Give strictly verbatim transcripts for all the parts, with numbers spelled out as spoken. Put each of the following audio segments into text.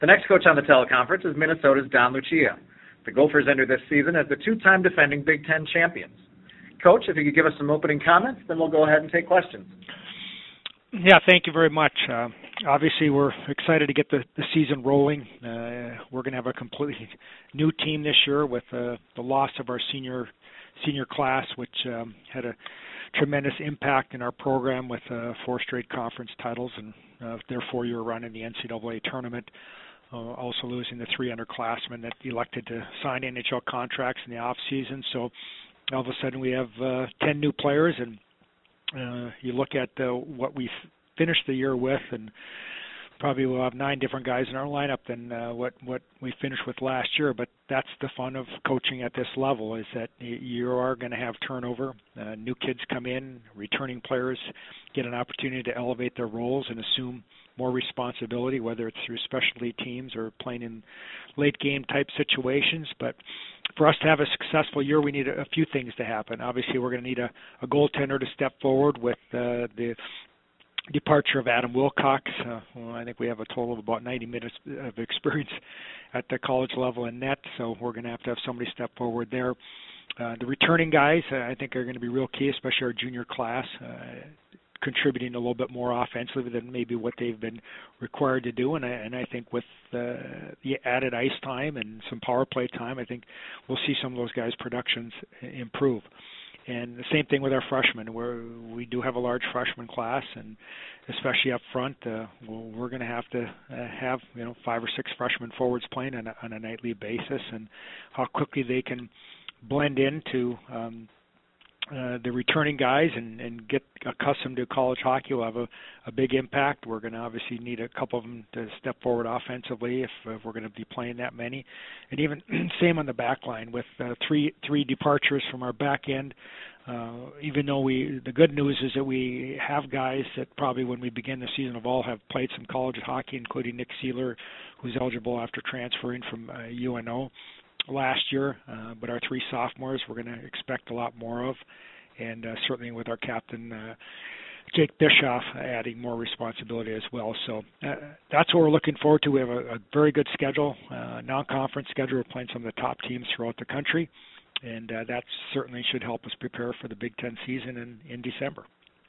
The next coach on the teleconference is Minnesota's Don Lucia. The Gophers enter this season as the two-time defending Big Ten champions. Coach, if you could give us some opening comments, then we'll go ahead and take questions. Yeah, thank you very much. Uh, obviously, we're excited to get the, the season rolling. Uh, we're going to have a completely new team this year with uh, the loss of our senior senior class, which um, had a tremendous impact in our program with uh, four straight conference titles and uh, their four-year run in the N C double A tournament. Uh, also losing the three underclassmen that elected to sign N H L contracts in the off season. So all of a sudden we have uh, ten new players, and uh, you look at uh, what we finished the year with, and probably we'll have nine different guys in our lineup than uh, what what we finished with last year. But that's the fun of coaching at this level, is that you are going to have turnover. Uh, new kids come in, returning players get an opportunity to elevate their roles and assume more responsibility, whether it's through specialty teams or playing in late game type situations. But for us to have a successful year, we need a, a few things to happen. Obviously, we're going to need a, a goaltender to step forward with uh, the departure of Adam Wilcox. Uh, well, I think we have a total of about ninety minutes of experience at the college level in net, so we're going to have to have somebody step forward there. Uh, the returning guys, uh, I think, are going to be real key, especially our junior class, uh, contributing a little bit more offensively than maybe what they've been required to do. And I, and I think with uh, the added ice time and some power play time, I think we'll see some of those guys' productions improve. And the same thing with our freshmen. We're, we do have a large freshman class, and especially up front, uh, we're, we're going to have to uh, have you know five or six freshman forwards playing on a, on a nightly basis, and how quickly they can blend into um, uh, the returning guys and, and get accustomed to college hockey will have a, a big impact. We're going to obviously need a couple of them to step forward offensively if, if we're going to be playing that many. And even same on the back line with uh, three three departures from our back end. Uh, even though we, the good news is that we have guys that probably when we begin the season of all have played some college hockey, including Nick Seeler, who's eligible after transferring from uh, U N O last year. Uh, but our three sophomores we're going to expect a lot more of, and uh, certainly with our captain uh, Jake Bischoff adding more responsibility as well. So uh, that's what we're looking forward to. We have a, a very good schedule, uh, non-conference schedule. We're playing some of the top teams throughout the country, and uh, that certainly should help us prepare for the Big Ten season in, in December.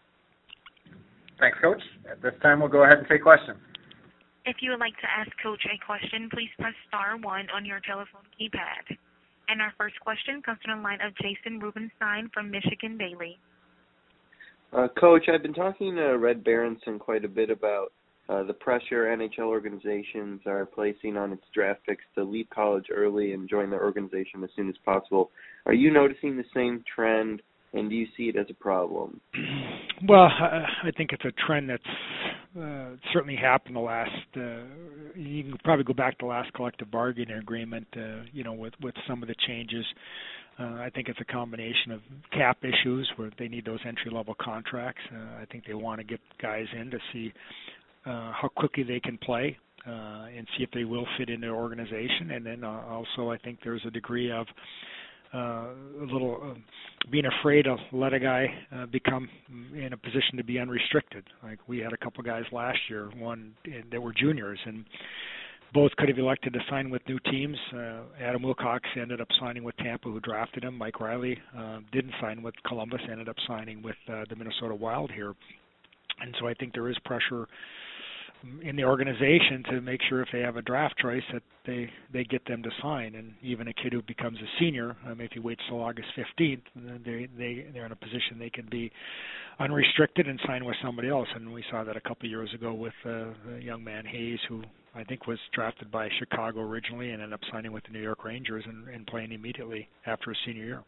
Thanks, Coach. At this time, we'll go ahead and take questions. If you would like to ask Coach a question, please press star one on your telephone keypad. And our first question comes from the line of Jason Rubenstein from Michigan Daily. Uh, Coach, I've been talking to Red Berenson quite a bit about uh, the pressure N H L organizations are placing on its draft picks to leave college early and join their organization as soon as possible. Are you noticing the same trend, and do you see it as a problem? Well, I think it's a trend that's uh, certainly happened the last, uh, you can probably go back to the last collective bargaining agreement, uh, you know, with, with some of the changes. Uh, I think it's a combination of cap issues where they need those entry-level contracts. Uh, I think they want to get guys in to see uh, how quickly they can play uh, and see if they will fit in their organization. And then uh, also I think there's a degree of Uh, a little uh, being afraid to let a guy uh, become in a position to be unrestricted. Like we had a couple guys last year, one that were juniors, and both could have elected to sign with new teams. Uh, Adam Wilcox ended up signing with Tampa, who drafted him. Mike Riley uh, didn't sign with Columbus, ended up signing with uh, the Minnesota Wild here. And so I think there is pressure in the organization to make sure if they have a draft choice that they, they get them to sign. And even a kid who becomes a senior, um, if he waits till August fifteenth, they, they, they're in a position they can be unrestricted and sign with somebody else. And we saw that a couple of years ago with uh, a young man, Hayes, who I think was drafted by Chicago originally and ended up signing with the New York Rangers and, and playing immediately after his senior year.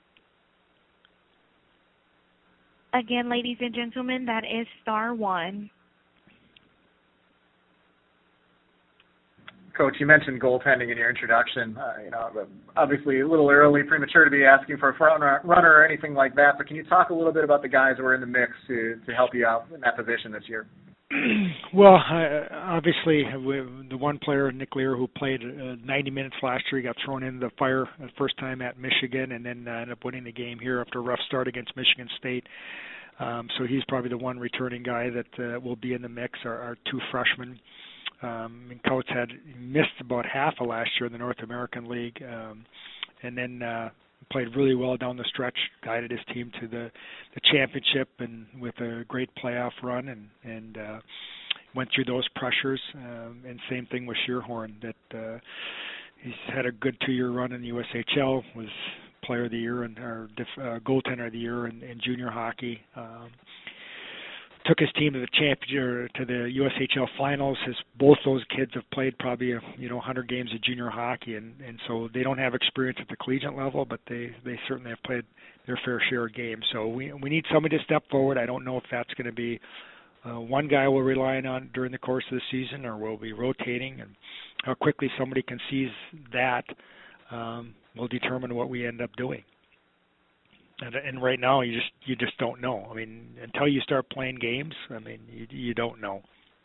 Again, ladies and gentlemen, that is star one. Coach, you mentioned goaltending in your introduction. Uh, you know, obviously a little early, premature to be asking for a front runner or anything like that. But can you talk a little bit about the guys who are in the mix to, to help you out in that position this year? Well, uh, obviously we, the one player, Nick Lear, who played uh, ninety minutes last year, he got thrown into the fire the first time at Michigan, and then uh, ended up winning the game here after a rough start against Michigan State. Um, so he's probably the one returning guy that uh, will be in the mix. Our, our two freshmen. Um, I mean, Coach had missed about half of last year in the North American League, um, and then uh, played really well down the stretch, guided his team to the, the championship, and with a great playoff run, and and uh, went through those pressures. Um, and same thing with Shearhorn, that uh, he's had a good two-year run in the U S H L, was Player of the Year and or def, uh, Goaltender of the Year in, in junior hockey. Um, took his team to the championship, to the U S H L finals. His both those kids have played probably a, you know one hundred games of junior hockey, and and so they don't have experience at the collegiate level, but they they certainly have played their fair share of games. So we we need somebody to step forward. I don't know if that's going to be uh, one guy we're relying on during the course of the season, or we'll be rotating, and how quickly somebody can seize that um, will determine what we end up doing. And, and right now, you just you just don't know. I mean, until you start playing games, I mean, you you don't know.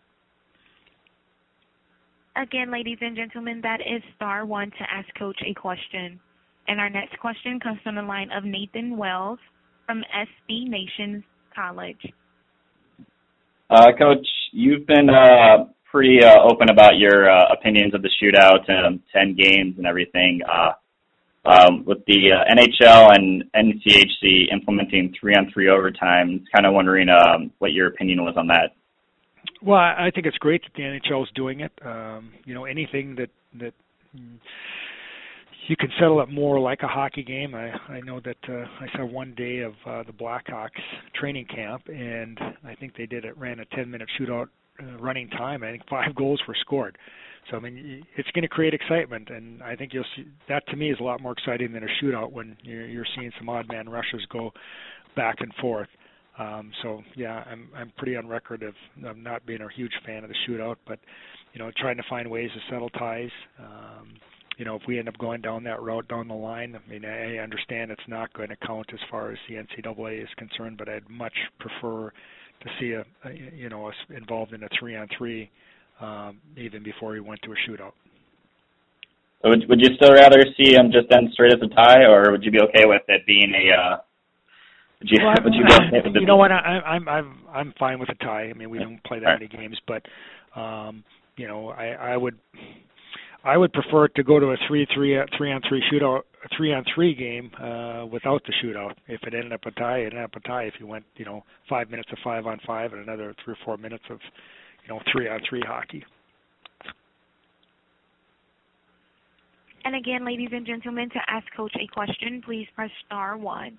Again, ladies and gentlemen, that is star one to ask Coach a question. And our next question comes from the line of Nathan Wells from S B Nations College. Uh, Coach, you've been uh, pretty uh, open about your uh, opinions of the shootout and ten games and everything. Uh, Um, with the uh, N H L and N C H C implementing three-on-three overtime, kind of wondering um, what your opinion was on that. Well, I think it's great that the N H L is doing it. Um, you know, anything that that you can settle it more like a hockey game. I, I know that uh, I saw one day of uh, the Blackhawks training camp, and I think they did it ran a ten-minute shootout uh, running time. I think five goals were scored. So, I mean, it's going to create excitement, and I think you'll see that. To me, is a lot more exciting than a shootout when you're, you're seeing some odd man rushes go back and forth. Um, so, yeah, I'm I'm pretty on record of, of not being a huge fan of the shootout, but you know, trying to find ways to settle ties. Um, you know, if we end up going down that route down the line, I mean, I understand it's not going to count as far as the N C double A is concerned, but I'd much prefer to see a, a you know us involved in a three-on-three. Um, even before he went to a shootout. So would, would you still rather see him just end straight as a tie, or would you be okay with it being a? Uh, would you, well, would you be okay with you it? know what? I, I'm I'm I'm fine with a tie. I mean, we don't play that right. many games, but um, you know, I, I would I would prefer to go to a three three three on three shootout, a three on three game uh, without the shootout. If it ended up a tie, it ended up a tie. If you went, you know, five minutes of five on five and another three or four minutes of you know, three-on-three hockey. And again, ladies and gentlemen, to ask Coach a question, please press star one.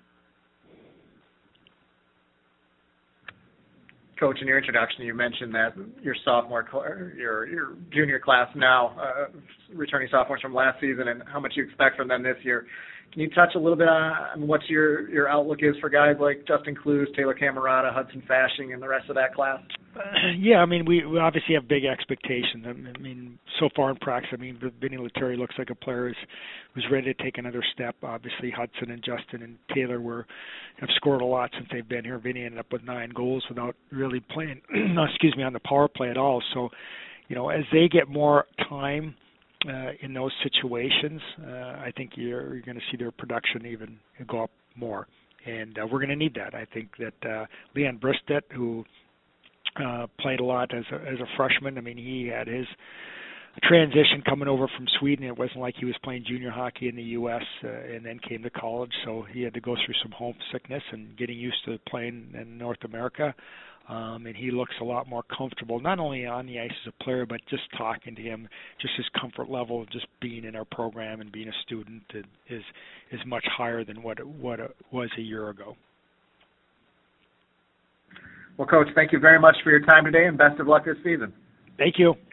Coach, in your introduction, you mentioned that your sophomore, cl- your your junior class now, uh, returning sophomores from last season, and how much you expect from them this year. Can you touch a little bit on what your your outlook is for guys like Justin Clues, Taylor Camerata, Hudson Fashing, and the rest of that class? Uh, yeah, I mean, we, we obviously have big expectations. I mean, so far in practice, I mean, Vinny Lettieri looks like a player who's, who's ready to take another step. Obviously, Hudson and Justin and Taylor were have scored a lot since they've been here. Vinny ended up with nine goals without really playing, excuse me, on the power play at all. So, you know, as they get more time uh, in those situations, uh, I think you're, you're going to see their production even go up more. And uh, we're going to need that. I think that uh, Leon Bristedt, who Uh, played a lot as a, as a freshman. I mean, he had his transition coming over from Sweden. It wasn't like he was playing junior hockey in the U S uh, and then came to college, so he had to go through some homesickness and getting used to playing in North America. Um, and he looks a lot more comfortable, not only on the ice as a player, but just talking to him, just his comfort level of just being in our program and being a student is is much higher than what it, what it was a year ago. Well, Coach, thank you very much for your time today, and best of luck this season. Thank you.